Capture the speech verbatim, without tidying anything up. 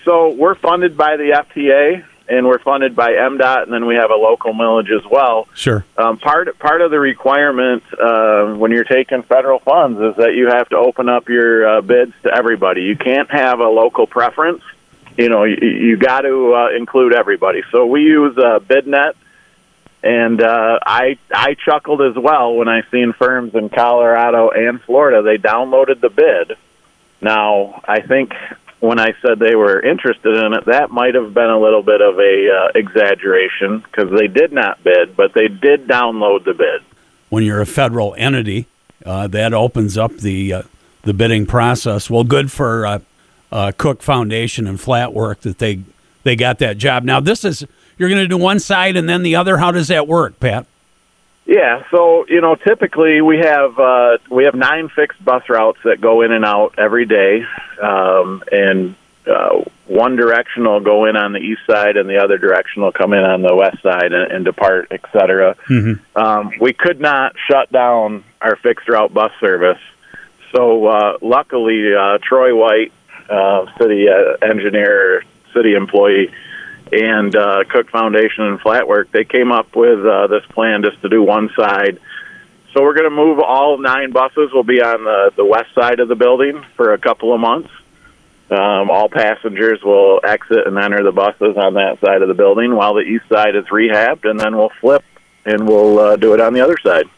So we're funded by the F T A, and we're funded by M DOT, and then we have a local millage as well. Sure. Um, part part of the requirement uh, when you're taking federal funds is that you have to open up your uh, bids to everybody. You can't have a local preference. You know, you, you got to uh, include everybody. So we use uh, BidNet, and uh, I I chuckled as well when I seen firms in Colorado and Florida. They downloaded the bid. Now, I think when I said they were interested in it, that might have been a little bit of a uh, exaggeration because they did not bid, but they did download the bid. When you're a federal entity, uh, that opens up the uh, the bidding process. Well, good for uh, uh, Cook Foundation and Flatwork that they they got that job. Now, this is you're going to do one side and then the other. How does that work, Pat? Yeah, so you know, typically we have uh, we have nine fixed bus routes that go in and out every day, um, and uh, one direction will go in on the east side, and the other direction will come in on the west side and, and depart, et cetera. Mm-hmm. Um, we could not shut down our fixed route bus service, so uh, luckily uh, Troy White, uh, city uh, engineer, city employee, and uh, Cook Foundation and Flatwork, they came up with uh, this plan just to do one side. So we're going to move all nine buses will be on the, the west side of the building for a couple of months. Um, all passengers will exit and enter the buses on that side of the building while the east side is rehabbed, and then we'll flip and we'll uh, do it on the other side.